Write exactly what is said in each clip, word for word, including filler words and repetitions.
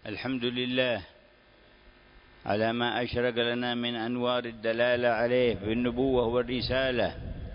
الحمد لله على ما أشرق لنا من أنوار الدلالة عليه بالنبوة والرسالة،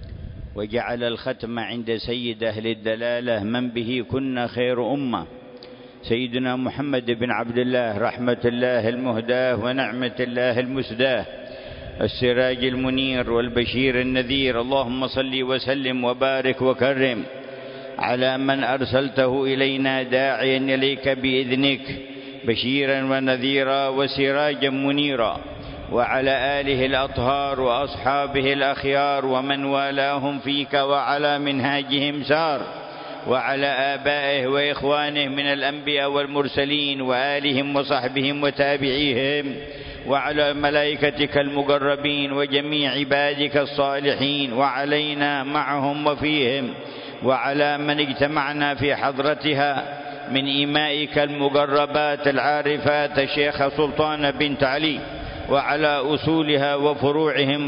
وجعل الختم عند سيد أهل الدلالة من به كنا خير أمة، سيدنا محمد بن عبد الله، رحمة الله المهداة ونعمة الله المسداة، السراج المنير والبشير النذير. اللهم صل وسلم وبارك وكرم على من أرسلته إلينا داعيا إليك بإذنك بشيرا ونذيرا وسراجا منيرا، وعلى آله الأطهار وأصحابه الأخيار ومن والاهم فيك وعلى منهاجهم سار، وعلى آبائه وإخوانه من الأنبياء والمرسلين وآلهم وصحبهم وتابعيهم، وعلى ملائكتك المقربين وجميع عبادك الصالحين، وعلينا معهم وفيهم، وعلى من اجتمعنا في حضرتها من إمائك المقربات العارفات الشيخ سلطان بنت علي، وعلى أصولها وفروعهم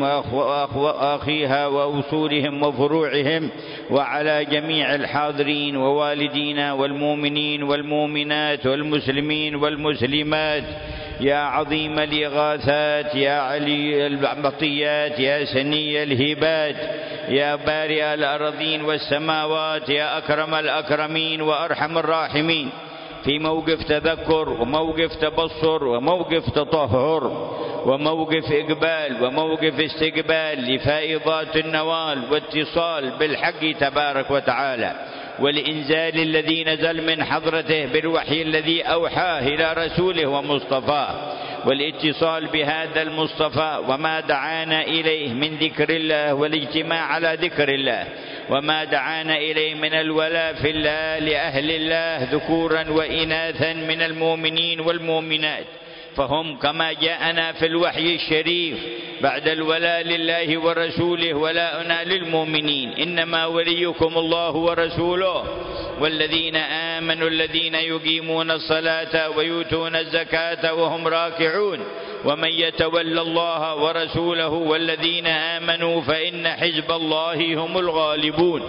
وأخيها وأصولهم وفروعهم، وعلى جميع الحاضرين ووالدينا والمؤمنين والمؤمنات والمسلمين والمسلمات، يا عظيم الإغاثات، يا علي المطيات، يا سني الهبات، يا بارئ الأرضين والسماوات، يا أكرم الأكرمين وأرحم الراحمين، في موقف تذكر وموقف تبصر وموقف تطهر وموقف إقبال وموقف استقبال لفائضات النوال واتصال بالحق تبارك وتعالى، والإنزال الذي نزل من حضرته بالوحي الذي أوحاه إلى رسوله ومصطفاه، والاتصال بهذا المصطفى وما دعانا إليه من ذكر الله والاجتماع على ذكر الله، وما دعانا إليه من الولاء في الله لأهل الله ذكورا وإناثا من المؤمنين والمؤمنات، فهم كما جاءنا في الوحي الشريف بعد الولاء لله ورسوله ولاؤنا للمؤمنين، إنما وليكم الله ورسوله والذين آمنوا الذين يقيمون الصلاة ويؤتون الزكاة وهم راكعون، ومن يتولى الله ورسوله والذين آمنوا فإن حزب الله هم الغالبون.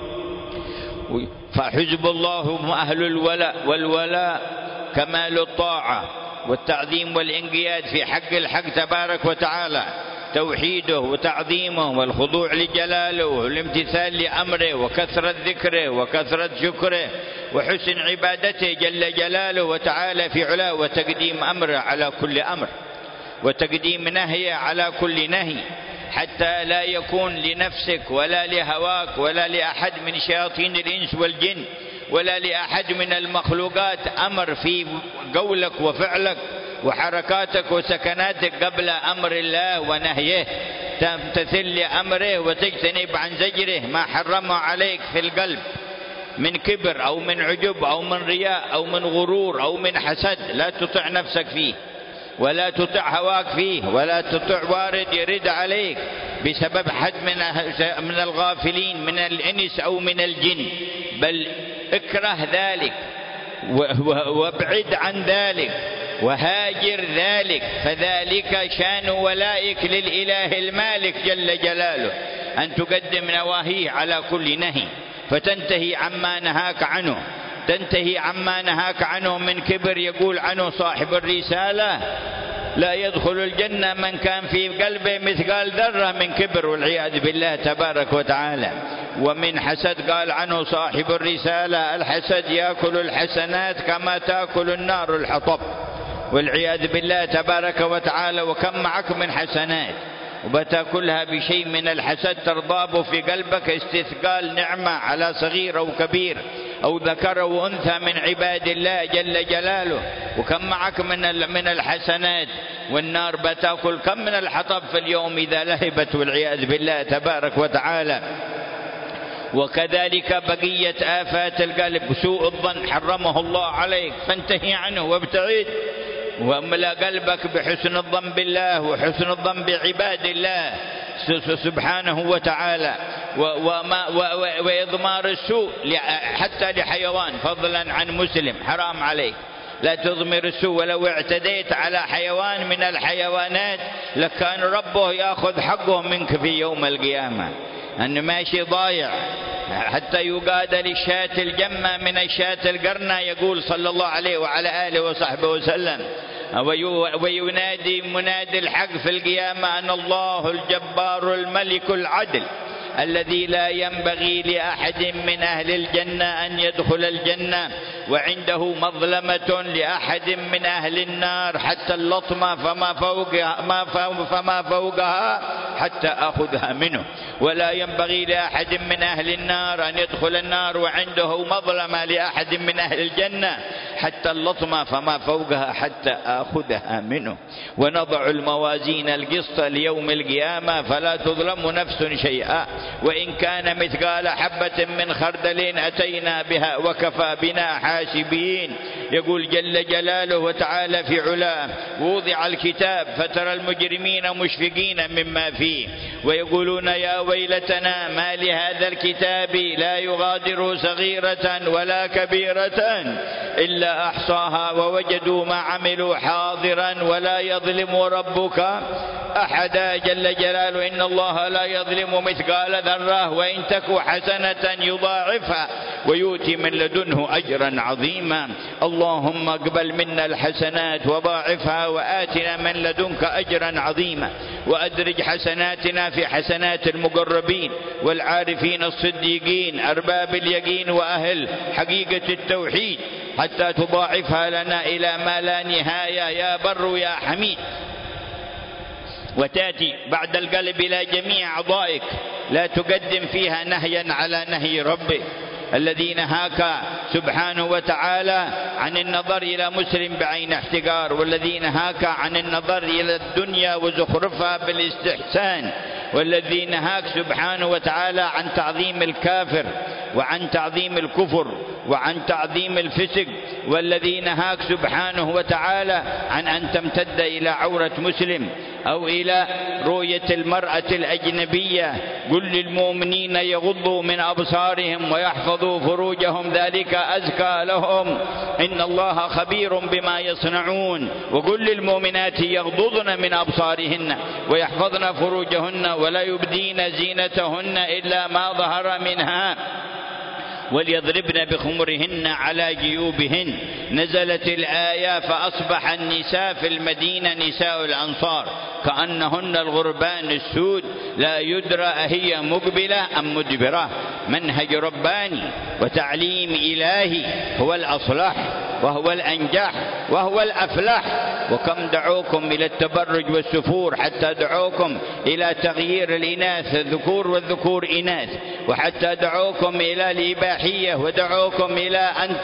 فحزب الله هم أهل الولاء، والولاء كمال الطاعة والتعظيم والانقياد في حق الحق تبارك وتعالى، توحيده وتعظيمه والخضوع لجلاله والامتثال لأمره وكثرة ذكره وكثرة شكره وحسن عبادته جل جلاله وتعالى في علاه، وتقديم أمره على كل أمر وتقديم نهيه على كل نهي، حتى لا يكون لنفسك ولا لهواك ولا لأحد من شياطين الإنس والجن ولا لأحد من المخلوقات أمر في قولك وفعلك وحركاتك وسكناتك قبل أمر الله ونهيه، تمتثل لأمره وتجتنب عن زجره ما حرمه عليك في القلب من كبر أو من عجب أو من رياء أو من غرور أو من حسد، لا تطع نفسك فيه ولا تطع هواك فيه ولا تطع وارد يرد عليك بسبب حد من الغافلين من الإنس أو من الجن، بل اكره ذلك وابعد عن ذلك وهاجر ذلك، فذلك شان ولائك للإله المالك جل جلاله، أن تقدم نواهيه على كل نهي، فتنتهي عما نهاك عنه، تنتهي عما نهاك عنه من كبر. يقول عنه صاحب الرسالة: لا يدخل الجنة من كان في قلبه مثقال ذرة من كبر، والعياذ بالله تبارك وتعالى. ومن حسد قال عنه صاحب الرسالة: الحسد يأكل الحسنات كما تأكل النار الحطب، والعياذ بالله تبارك وتعالى. وكم معك من حسنات وبتاكلها بشيء من الحسد ترضاب في قلبك استثقال نعمة على صغير أو كبير أو ذكر أو أنثى من عباد الله جل جلاله، وكم معك من من الحسنات، والنار بتاكل كم من الحطب في اليوم إذا لهبت، والعياذ بالله تبارك وتعالى. وكذلك بقية آفات القلب، سوء الظن حرمه الله عليك فانتهي عنه وابتعد، واملأ قلبك بحسن الظن بالله وحسن الظن بعباد الله سبحانه وتعالى، وإضمار السوء حتى لحيوان فضلا عن مسلم حرام عليك، لا تضمر السوء. ولو اعتديت على حيوان من الحيوانات لكان ربه يأخذ حقه منك في يوم القيامة، أنه ماشي ضايع حتى يقاد للشاة الجمة من الشاة القرنة، يقول صلى الله عليه وعلى آله وصحبه وسلم: وينادي منادي الحق في القيامة أن الله الجبار الملك العدل الذي لا ينبغي لأحد من أهل الجنة أن يدخل الجنة، وعنده مظلمة لأحد من أهل النار حتى اللطمة فما فوقها, فما فوقها حتى أخذها منه، ولا ينبغي لأحد من أهل النار أن يدخل النار وعنده مظلمة لأحد من أهل الجنة حتى اللطمة فما فوقها حتى آخذها منه. ونضع الموازين القسط ليوم القيامة فلا تظلم نفس شيئا وإن كان مثقال حبة من خردل أتينا بها وكفى بنا حاسبين. يقول جل جلاله وتعالى في علاه: ووضع الكتاب فترى المجرمين مشفقين مما فيه ويقولون يا ويلتنا ما لهذا الكتاب لا يغادر صغيرة ولا كبيرة إلا أحصاها ووجدوا ما عملوا حاضرا ولا يظلم ربك أحدا. جل جلاله: إن الله لا يظلم مثقال ذرة وإن تك حسنة يضاعفها ويؤتي من لدنه أجرا عظيما. اللهم اقبل منا الحسنات وضاعفها وآتنا من لدنك أجرا عظيما، وأدرج حسناتنا في حسنات المقربين والعارفين الصديقين أرباب اليقين وأهل حقيقة التوحيد حتى تضاعفها لنا إلى ما لا نهاية يا بر يا حميد. وتأتي بعد القلب إلى جميع أعضائك، لا تقدم فيها نهيا على نهي ربك الذي نهاك سبحانه وتعالى عن النظر إلى مسلم بعين احتقار، والذي نهاك عن النظر إلى الدنيا وزخرفها بالاستحسان، والذي نهاك سبحانه وتعالى عن تعظيم الكافر وعن تعظيم الكفر وعن تعظيم الفسق، والذي نهاك سبحانه وتعالى عن أن تمتد إلى عورة مسلم أو إلى رؤية المرأة الأجنبية. قل للمؤمنين يغضوا من أبصارهم ويحفظوا فروجهم ذلك أزكى لهم إن الله خبير بما يصنعون. وقل للمؤمنات يغضضن من أبصارهن ويحفظن فروجهن ولا يبدين زينتهن إلا ما ظهر منها وليضربن بخمرهن على جيوبهن. نزلت الآية فأصبح النساء في المدينة نساء الأنصار كأنهن الغربان السود، لا يدرى أهي مقبلة أم مدبرة. منهج رباني وتعليم إلهي هو الأصلح وهو الأنجح وهو الأفلح. وكم دعوكم إلى التبرج والسفور حتى دعوكم إلى تغيير الإناث الذكور والذكور إناث، وحتى دعوكم إلى الإباحية ودعوكم إلى أن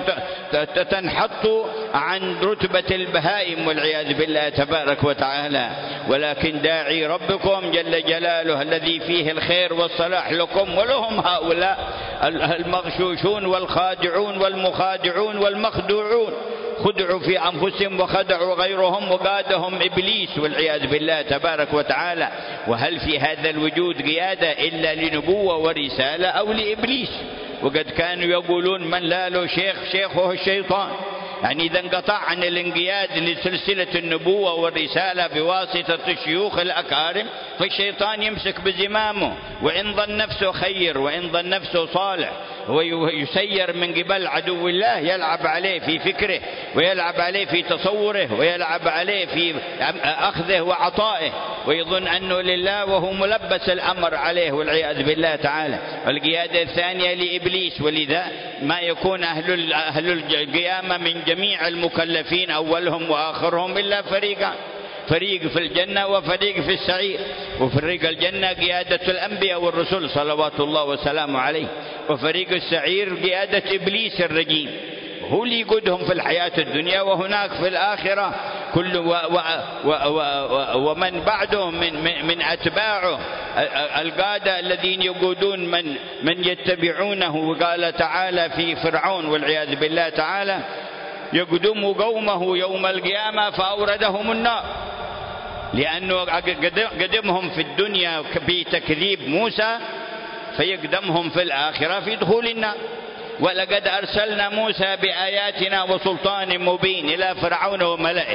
تنحطوا عن رتبة البهائم والعياذ بالله تبارك وتعالى. ولكن داعي ربكم جل جلاله الذي فيه الخير والصلاح لكم ولهم هؤلاء المغشوشون والخادعون والمخادعون والمخدوعون، خدعوا في أنفسهم وخدعوا غيرهم وقادهم إبليس والعياذ بالله تبارك وتعالى. وهل في هذا الوجود قيادة إلا لنبوة ورسالة أو لإبليس؟ وقد كانوا يقولون من لا له شيخ شيخه الشيطان. يعني إذا انقطع عن الانقياد لسلسلة النبوة والرسالة بواسطة الشيوخ الأكارم فالشيطان يمسك بزمامه، وإن ظن نفسه خير وإن ظن نفسه صالح ويسير من قبل عدو الله، يلعب عليه في فكره ويلعب عليه في تصوره ويلعب عليه في أخذه وعطائه، ويظن أنه لله وهو ملبس الأمر عليه والعياذ بالله تعالى. والقيادة الثانية لإبليس. ولذا ما يكون أهل أهل القيامة من جميع المكلفين أولهم وآخرهم إلا فريقان، فريق في الجنة وفريق في السعير. وفريق الجنة قيادة الأنبياء والرسل صلوات الله وسلامه عليه، وفريق السعير قيادة إبليس الرجيم، هو اللي يقودهم في الحياة الدنيا وهناك في الآخرة كل و و و و ومن بعدهم من, من أتباعه القادة الذين يقودون من, من يتبعونه. وقال تعالى في فرعون والعياذ بالله تعالى: يقدم قومه يوم القيامة فأوردهم النار، لأنه قدمهم في الدنيا بتكذيب موسى فيقدمهم في الآخرة في دخول النار. ولقد أرسلنا موسى بآياتنا وسلطان مبين إلى فرعون وملئه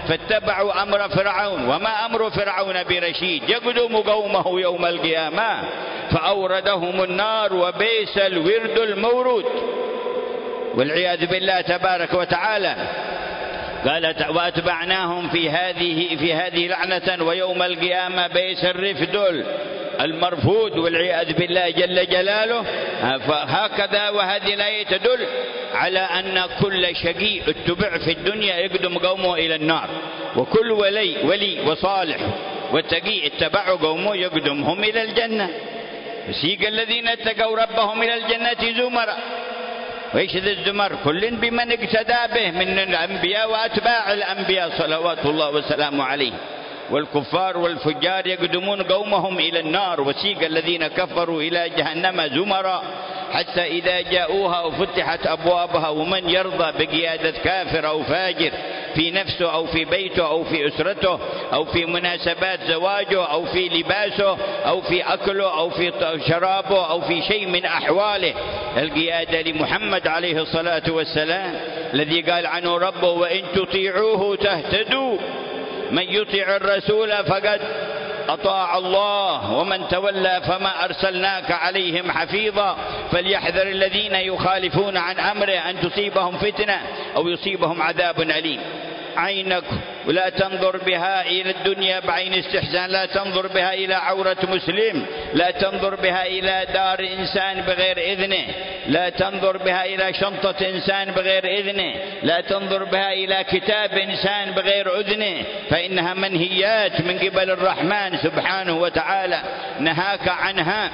فاتبعوا أمر فرعون، وما أمر فرعون برشيد، يقدم قومه يوم القيامة فأوردهم النار وبئس الورد المورود، والعياذ بالله تبارك وتعالى. قالت واتبعناهم في هذه في هذه لعنة ويوم القيامة بئس الرفد المرفود، والعياذ بالله جل جلاله. فهكذا وهذه الآية تدل على أن كل شقي اتبع في الدنيا يقدم قومه إلى النار، وكل ولي ولي وصالح وتقي اتبعوا قومه يقدمهم إلى الجنة. سيق الذين اتقوا ربهم إلى الجنة زمرا. وإيش ذا الزمر؟ كل بمن اقتدى به من الأنبياء وأتباع الأنبياء صلوات الله وسلامه عليه. والكفار والفجار يقدمون قومهم إلى النار، وسيق الذين كفروا إلى جهنم زمرا حتى إذا جاءوها وفتحت أبوابها، ومن يرضى بقيادة كافر أو فاجر في نفسه أو في بيته أو في أسرته أو في مناسبات زواجه أو في لباسه أو في أكله أو في شرابه أو في شيء من أحواله، القيادة لمحمد عليه الصلاة والسلام الذي قال عنه ربه وإن تطيعوه تهتدوا، من يطيع الرسول فقد أطاع الله ومن تولى فما أرسلناك عليهم حفيظا، فليحذر الذين يخالفون عن أمره أن تصيبهم فتنة أو يصيبهم عذاب أليم. عينك ولا تنظر بها إلى الدنيا بعين استحسان، لا تنظر بها إلى عورة مسلم، لا تنظر بها إلى دار إنسان بغير إذنه، لا تنظر بها إلى شنطة إنسان بغير إذنه، لا تنظر بها إلى كتاب إنسان بغير أذنه، فإنها منهيات من قبل الرحمن سبحانه وتعالى، نهاك عنها.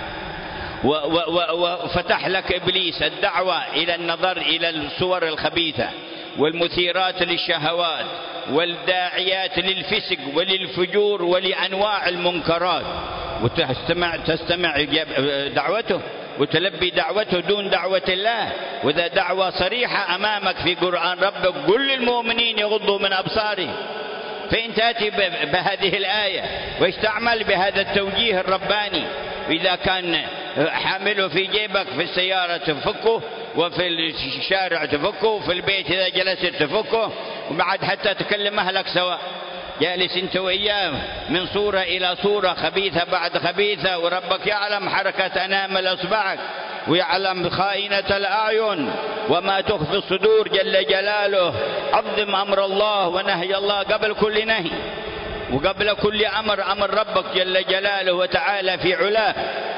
وفتح لك إبليس الدعوة إلى النظر إلى الصور الخبيثة والمثيرات للشهوات والداعيات للفسق وللفجور ولأنواع المنكرات، وتستمع تستمع دعوته وتلبي دعوته دون دعوة الله. وإذا دعوة صريحة أمامك في قرآن ربك قل للمؤمنين يغضوا من أبصارهم، فإن تأتي بهذه الآية ويستعمل بهذا التوجيه الرباني، وإذا كان حامله في جيبك في السيارة تفكه، وفي الشارع تفكه، وفي البيت إذا جلست تفكه، وبعد حتى تكلم أهلك سواء، جالس أنت وإياه من صورة إلى صورة خبيثة بعد خبيثة، وربك يعلم حركة أنامل أصبعك ويعلم خائنة الأعين وما تخفي الصدور جل جلاله. عظم أمر الله ونهي الله قبل كل نهي، وقبل كل أمر أمر ربك جل جلاله وتعالى في علاه،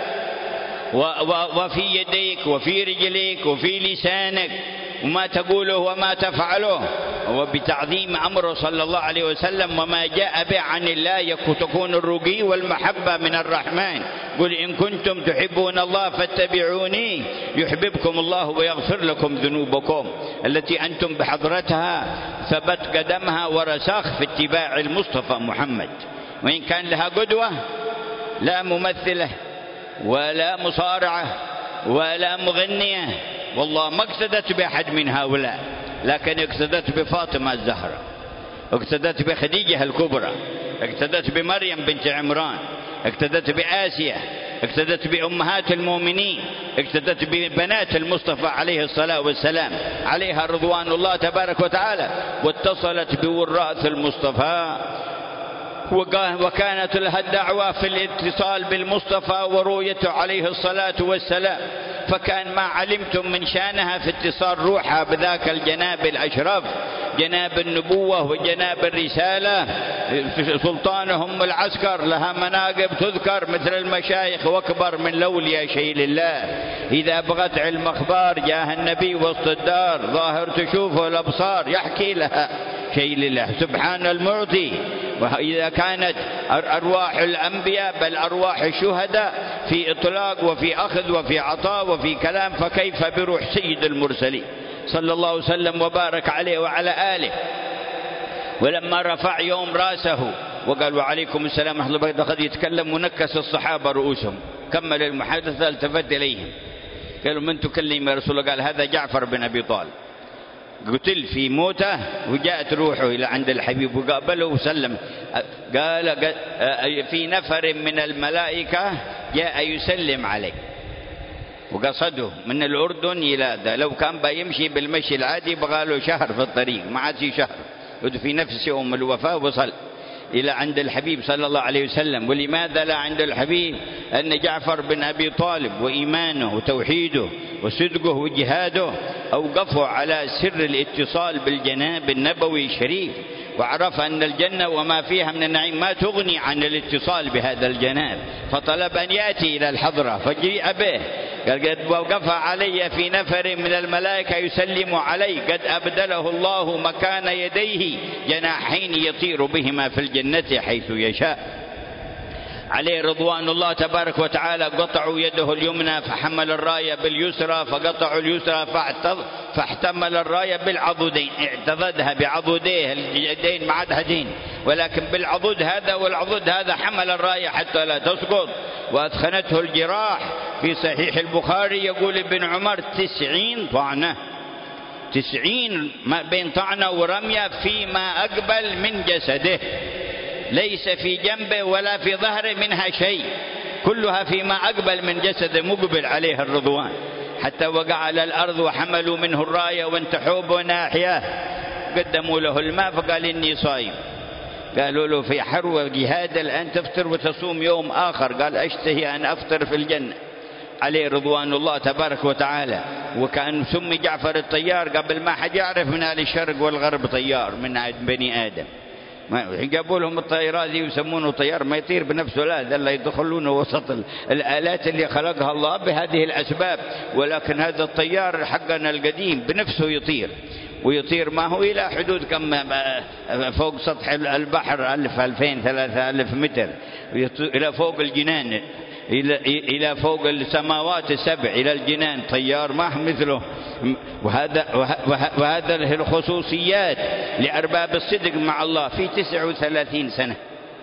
وفي يديك وفي رجليك وفي لسانك، وما تقوله وما تفعله، وبتعظيم أمره صلى الله عليه وسلم وما جاء به عن الله تكون الرقي والمحبة من الرحمن. قل إن كنتم تحبون الله فاتبعوني يحببكم الله ويغفر لكم ذنوبكم التي أنتم بحضرتها ثبت قدمها ورساخ في اتباع المصطفى محمد. وإن كان لها قدوة لا ممثلة ولا مصارعة ولا مغنية، والله ما اقتدت بأحد من هؤلاء، لكن اقتدت بفاطمة الزهراء، اقتدت بخديجة الكبرى، اقتدت بمريم بنت عمران، اقتدت بآسيا، اقتدت بأمهات المؤمنين، اقتدت ببنات المصطفى عليه الصلاة والسلام عليها رضوان الله تبارك وتعالى، واتصلت بوراث المصطفى، وكانت لها الدعوة في الاتصال بالمصطفى ورؤيته عليه الصلاة والسلام، فكان ما علمتم من شانها في اتصال روحها بذاك الجناب الأشرف، جناب النبوة وجناب الرسالة. سلطانهم العسكر لها مناقب تذكر مثل المشايخ واكبر من لوليا شيء لله. إذا بغت علم أخبار جاه النبي وسط الدار، ظاهر تشوفه الأبصار يحكي لها شيء لله سبحان المعطي. وإذا كانت أرواح الأنبياء بل أرواح الشهداء في إطلاق وفي أخذ وفي عطاء وفي كلام، فكيف بروح سيد المرسلين صلى الله وسلم وبارك عليه وعلى آله. ولما رفع يوم رأسه وقال وعليكم السلام ورحمة الله وبركاته، قد يتكلم ونكس الصحابة رؤوسهم، كمل المحادثة التفت إليهم قالوا من تكلم يا رسول الله؟ قال هذا جعفر بن أبي طالب قتل في موته، وجاءت روحه إلى عند الحبيب وقابله وسلم. قال في نفر من الملائكة جاء يسلم عليه، وقصده من الأردن إلى ذا، لو كان بيمشي بالمشي العادي بغاله شهر في الطريق، ما عاد شهر في نفس يوم الوفاة وصل إلى عند الحبيب صلى الله عليه وسلم. ولماذا لا عند الحبيب؟ أن جعفر بن أبي طالب وإيمانه وتوحيده وصدقه وجهاده أوقفوا على سر الاتصال بالجناب النبوي الشريف، وعرف أن الجنة وما فيها من النعيم ما تغني عن الاتصال بهذا الجناب، فطلب أن يأتي إلى الحضرة فجيء به. قال قد وقف علي في نفر من الملائكة يسلم علي، قد أبدله الله مكان يديه جناحين يطير بهما في الجنة حيث يشاء. عليه رضوان الله تبارك وتعالى قطعوا يده اليمنى فحمل الراية باليسرى، فقطعوا اليسرى فاحتمل الراية بالعضدين، اعتضدها بعضديه اليدين معدهدين، ولكن بالعضد هذا والعضد هذا حمل الراية حتى لا تسقط. وأثخنته الجراح. في صحيح البخاري يقول ابن عمر تسعين طعنة، تسعين ما بين طعنة ورمية فيما أقبل من جسده، ليس في جنبه ولا في ظهره منها شيء، كلها فيما أقبل من جسده مقبل عليه الرضوان، حتى وقع على الأرض وحملوا منه الراية وانتحوا بناحياه، قدموا له الماء فقال إني صايم. قالوا له في حروة جهاد الآن تفطر وتصوم يوم آخر، قال أشتهي أن أفطر في الجنة. عليه رضوان الله تبارك وتعالى. وكان سمي جعفر الطيار قبل ما حد يعرف من أهل الشرق والغرب طيار من بني آدم، جابوا لهم الطائرات دي ويسمونه طيار، ما يطير بنفسه، لا ده اللي يدخلونه وسط الآلات اللي خلقها الله بهذه الأسباب. ولكن هذا الطيار حقنا القديم بنفسه يطير، ويطير ما هو إلى حدود كم فوق سطح البحر ألف ألفين ثلاثة ألف متر، إلى فوق الجنان، إلى فوق السماوات السبع إلى الجنان، طيار ما مثله. وهذا وهذا الخصوصيات لأرباب الصدق مع الله في تسع وثلاثين سنة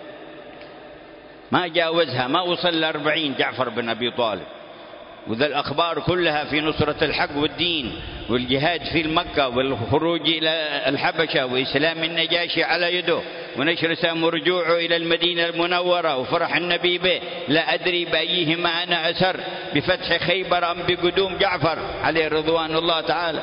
ما جاوزها، ما وصل لأربعين جعفر بن أبي طالب. وذا الأخبار كلها في نصرة الحق والدين والجهاد في مكة والخروج إلى الحبشة وإسلام النجاشي على يده ونشر سام ورجوعه إلى المدينة المنورة وفرح النبي به، لا أدري بأيهما أنا أسر، بفتح خيبر أم بقدوم جعفر عليه رضوان الله تعالى.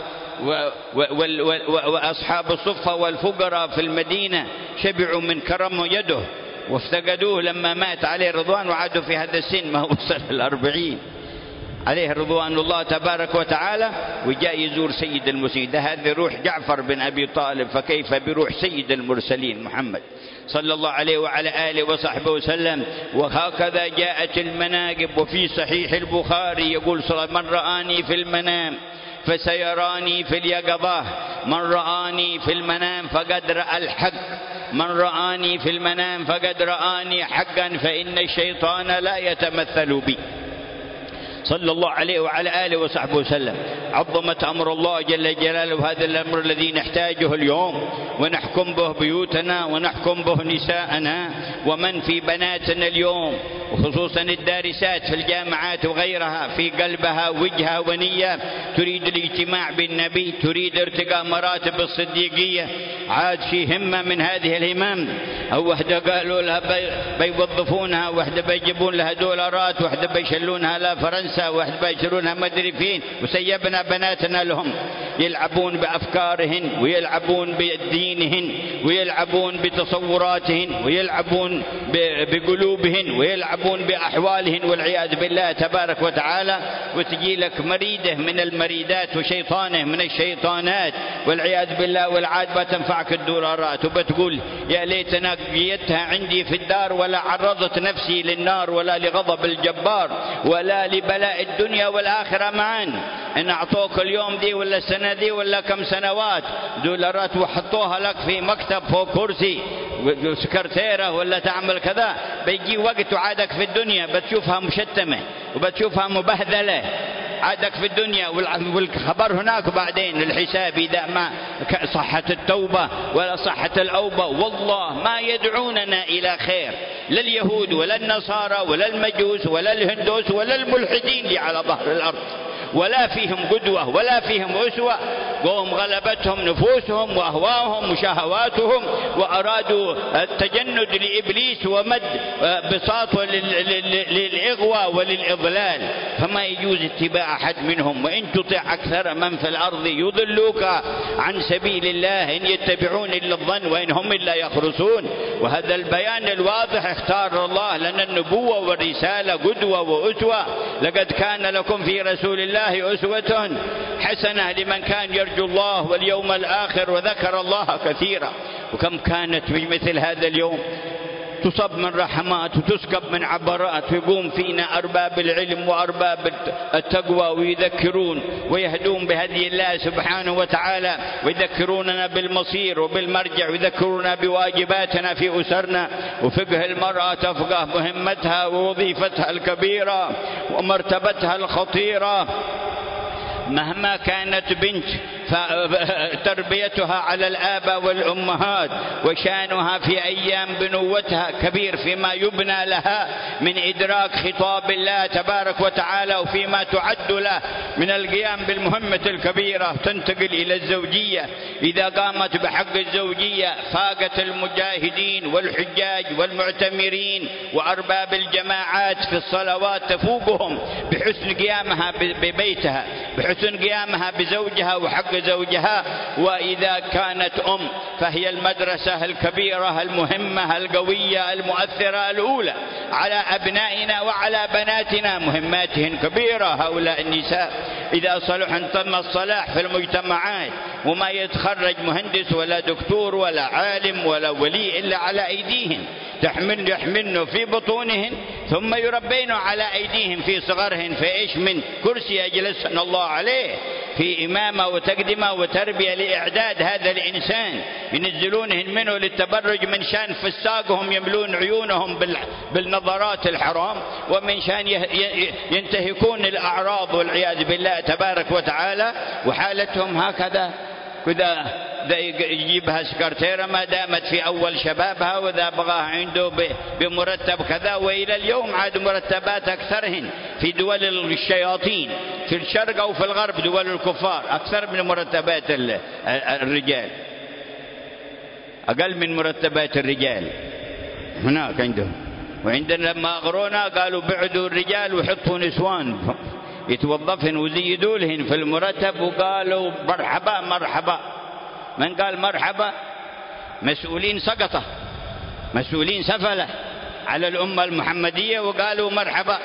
وأصحاب الصفة والفقراء في المدينة شبعوا من كرم يده وافتقدوه لما مات عليه رضوان، وعادوا في هذا السن ما وصل الأربعين عليه رضوان الله تبارك وتعالى، وجاء يزور سيد المرسلين. هذه روح جعفر بن أبي طالب، فكيف بروح سيد المرسلين محمد صلى الله عليه وعلى آله وصحبه وسلم. وهكذا جاءت المناقب. وفي صحيح البخاري يقول من رآني في المنام فسيراني في اليقظة، من رآني في المنام فقد رأى الحق، من رآني في المنام فقد رآني حقا، فإن الشيطان لا يتمثل بي صلى الله عليه وعلى آله وصحبه وسلم. عظمت أمر الله جل جلاله، هذا الأمر الذي نحتاجه اليوم ونحكم به بيوتنا ونحكم به نساءنا ومن في بناتنا اليوم، وخصوصا الدارسات في الجامعات وغيرها، في قلبها وجهة ونية تريد الاجتماع بالنبي، تريد ارتقاء مراتب الصديقية، عاد في همة من هذه الهمم. أو وحدة قالوا لها بيوظفونها، وحدة بيجيبون لها دولارات، وحدة بيشلونها لا فرنسا، وحدة بيشلونها مدري فين، وسيبنا بناتنا لهم يلعبون بأفكارهن ويلعبون بدينهن ويلعبون بتصوراتهن ويلعبون بقلوبهن ويلعبون بأحوالهن والعياذ بالله تبارك وتعالى. وتجي لك مريدة من المريدات وشيطانه من الشيطانات والعياذ بالله، والعاد بتنفعك الدولارات، وبتقول يا ليتنا قيتها عندي في الدار ولا عرضت نفسي للنار ولا لغضب الجبار ولا لبلاء الدنيا والآخرة معا. إن أعطوك اليوم دي ولا السنة دي ولا كم سنوات دولارات وحطوها لك في مكتب فوق كرسي وسكرتيرة ولا تعمل كذا، بيجي وقت وعادك في الدنيا بتشوفها مشتمة وبتشوفها مبهذلة عادك في الدنيا، والخبر هناك بعدين الحساب إذا ما صحت التوبة ولا صحت الأوبة. والله ما يدعوننا إلى خير، لا اليهود ولا النصارى ولا المجوس ولا الهندوس ولا الملحدين اللي على ظهر الأرض، ولا فيهم قدوة ولا فيهم أسوة قوم غلبتهم نفوسهم وأهواهم وشهواتهم وأرادوا التجند لإبليس ومد بساطه للإغوى وللإضلال، فما يجوز اتباع أحد منهم. وإن تطع أكثر من في الأرض يضلوك عن سبيل الله إن يتبعون إلا الظن وإن هم إلا يخرصون. وهذا البيان الواضح اختار الله لنا النبوة والرسالة قدوة وأسوة. لقد كان لكم في رسول الله أسوة حسنة لمن كان يرجو الله واليوم الآخر وذكر الله كثيرا. وكم كانت في مثل هذا اليوم تصب من رحمات وتسكب من عبرات، ويقوم فينا أرباب العلم وأرباب التقوى ويذكرون ويهدون بهدي الله سبحانه وتعالى، ويذكروننا بالمصير وبالمرجع، ويذكروننا بواجباتنا في أسرنا. وفقه المرأة تفقه مهمتها ووظيفتها الكبيرة ومرتبتها الخطيرة مهما كانت بنت، فتربيتها على الآباء والأمهات وشانها في أيام بنوتها كبير فيما يبنى لها من إدراك خطاب الله تبارك وتعالى، وفيما تعد له من القيام بالمهمة الكبيرة. تنتقل إلى الزوجية، إذا قامت بحق الزوجية فاقت المجاهدين والحجاج والمعتمرين وأرباب الجماعات في الصلوات، تفوقهم بحسن قيامها ببيتها، بحسن قيامها بزوجها وحق زوجها. وإذا كانت أم فهي المدرسة الكبيرة المهمة القوية المؤثرة الأولى على أبنائنا وعلى بناتنا. مهماتهن كبيرة هؤلاء النساء، إذا صلحن تم الصلاح في المجتمعات، وما يتخرج مهندس ولا دكتور ولا عالم ولا ولي إلا على أيديهن، تحمل يحملن في بطونهن ثم يربين على أيديهم في صغرهن، فإيش من كرسي يجلسن الله عليه في إمامة وتقدمة وتربية لإعداد هذا الإنسان، ينزلونهن منه للتبرج من شان فساقهم يملون عيونهم بالنظرات الحرام، ومن شان ينتهكون الأعراض والعياذ بالله تبارك وتعالى. وحالتهم هكذا، كذا يجيبها سكرتيرة ما دامت في أول شبابها، وإذا بغاها عنده بمرتب كذا. وإلى اليوم عاد مرتبات أكثرهن في دول الشياطين في الشرق أو في الغرب، دول الكفار، أكثر من مرتبات الرجال، أقل من مرتبات الرجال هناك عندهم. وعندنا لما أغرونا قالوا بعدوا الرجال وحطوا نسوان يتوظفن وزيدوا لهن في المرتب، وقالوا مرحبا مرحبا. من قال مرحبا؟ مسؤولين سقطة، مسؤولين سفلة على الأمة المحمدية، وقالوا مرحبا.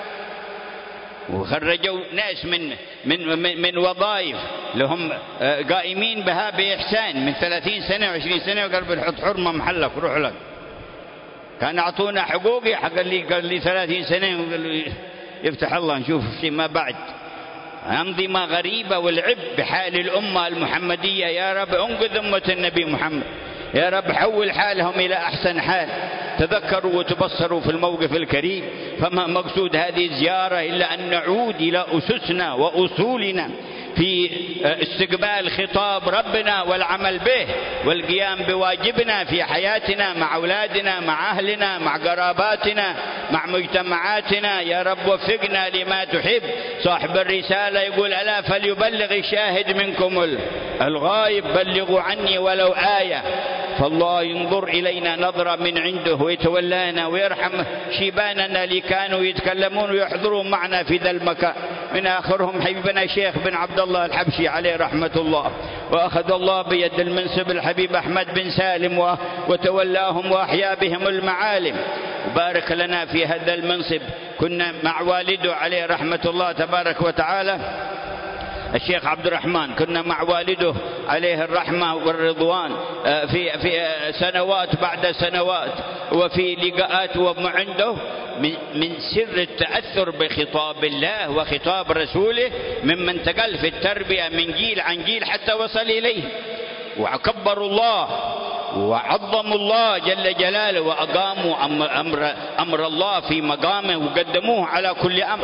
وخرجوا ناس من من من, من وظائف لهم قائمين بها بإحسان من ثلاثين سنة وعشرين سنة، وقال بنحط حرمة محلك روح لك. كان أعطونا حقوقي حق اللي قال لي ثلاثين سنة، وقال يفتح الله نشوف فيما بعد. أنظمة غريبة والعب بحال الأمة المحمدية. يا رب أنقذ أمة النبي محمد، يا رب حول حالهم إلى أحسن حال. تذكروا وتبصروا في الموقف الكريم. فما مقصود هذه الزيارة إلا أن نعود إلى أسسنا وأصولنا في استقبال خطاب ربنا والعمل به والقيام بواجبنا في حياتنا مع أولادنا مع أهلنا مع قراباتنا مع مجتمعاتنا. يا رب وفقنا لما تحب. صاحب الرسالة يقول ألا فليبلغ الشاهد منكم الغائب، بلغوا عني ولو آية. فالله ينظر إلينا نظرة من عنده ويتولانا ويرحم شيباننا اللي كانوا يتكلمون ويحضرون معنا في ذا المكان. من آخرهم حبيبنا شيخ بن عبد الله الحبشي عليه رحمة الله، وأخذ الله بيد المنصب الحبيب أحمد بن سالم وتولاهم وأحيا بهم المعالم. وبارك لنا في هذا المنصب. كنا مع والده عليه رحمة الله تبارك وتعالى الشيخ عبد الرحمن، كنا مع والده عليه الرحمة والرضوان في في سنوات بعد سنوات وفي لقاءات وعنده من سر التأثر بخطاب الله وخطاب رسوله ممن تقل في التربية من جيل عن جيل حتى وصل إليه. وكبروا الله وعظموا الله جل جلاله وأقاموا أمر, أمر الله في مقامه وقدموه على كل أمر.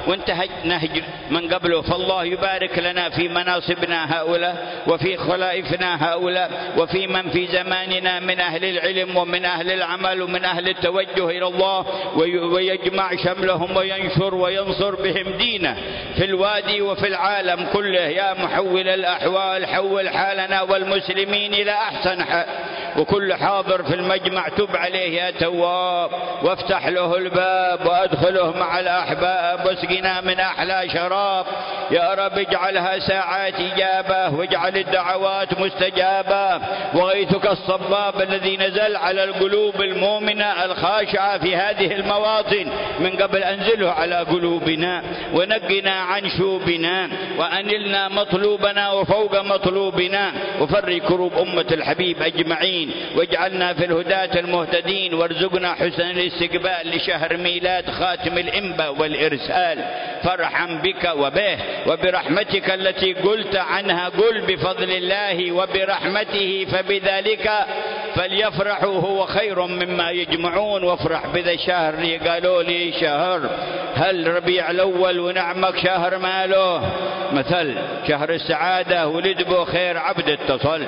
وانتهج نهج من قبله. فالله يبارك لنا في مناصبنا هؤلاء وفي خلائفنا هؤلاء وفي من في زماننا من أهل العلم ومن أهل العمل ومن أهل التوجه إلى الله، ويجمع شملهم وينشر وينصر بهم دينه في الوادي وفي العالم كله. يا محول الأحوال حول حالنا والمسلمين إلى أحسن حال. وكل حاضر في المجمع تب عليه يا تواب، وافتح له الباب وأدخله مع الأحباب، واسقنا من أحلى شراب يا رب. اجعلها ساعات إجابة، واجعل الدعوات مستجابة، وغيثك الصباب الذي نزل على القلوب المؤمنة الخاشعة في هذه المواطن من قبل أنزله على قلوبنا، ونقنا عن شوبنا، وأنلنا مطلوبنا وفوق مطلوبنا، وفرج كروب أمة الحبيب أجمعين، واجعلنا في الهداة المهتدين، وارزقنا حسن الاستقبال لشهر ميلاد خاتم الإنبا والإرسال. فارحم بك وبه وبرحمتك التي قلت عنها، قل بفضل الله وبرحمته فبذلك فليفرحوا هو خير مما يجمعون. وافرح بذا الشهر اللي قالوا لي شهر هل ربيع الأول ونعمك شهر ماله مثل شهر السعادة، ولد بو خير عبد اتصل.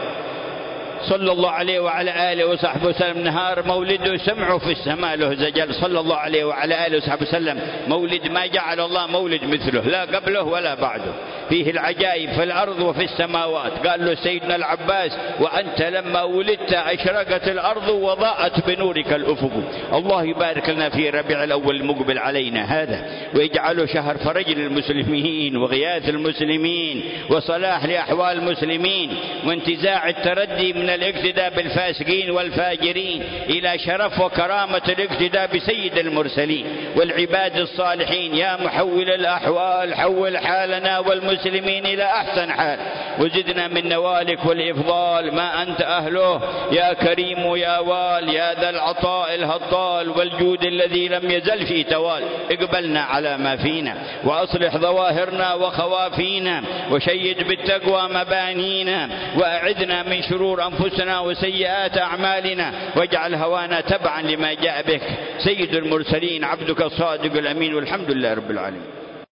صلى الله عليه وعلى آله وصحبه وسلم. نهار مولده سمعه في السماء له زجل، صلى الله عليه وعلى آله وصحبه وسلم. مولد ما جعل الله مولد مثله لا قبله ولا بعده، فيه العجائب في الأرض وفي السماوات. قال له سيدنا العباس وأنت لما ولدت أشرقت الأرض وضاءت بنورك الأفق. الله يبارك لنا في ربيع الأول المقبل علينا هذا، ويجعله شهر فرج للمسلمين وغياث المسلمين وصلاح لأحوال المسلمين، وانتزاع التردي من الاقتداء بالفاسقين والفاجرين إلى شرف وكرامة الاقتداء بسيد المرسلين والعباد الصالحين. يا محول الأحوال حول حالنا والمسلمين إلى أحسن حال، وزدنا من نوالك والإفضال ما أنت أهله يا كريم يا وال، يا ذا العطاء الهطال والجود الذي لم يزل في توال. اقبلنا على ما فينا، وأصلح ظواهرنا وخوافينا، وشيد بالتقوى مبانينا، وأعذنا من شرور أنفسنا وسيئات أعمالنا، واجعل هوانا تبعا لما جاء بك سيد المرسلين عبدك الصادق الأمين، والحمد لله رب العالمين.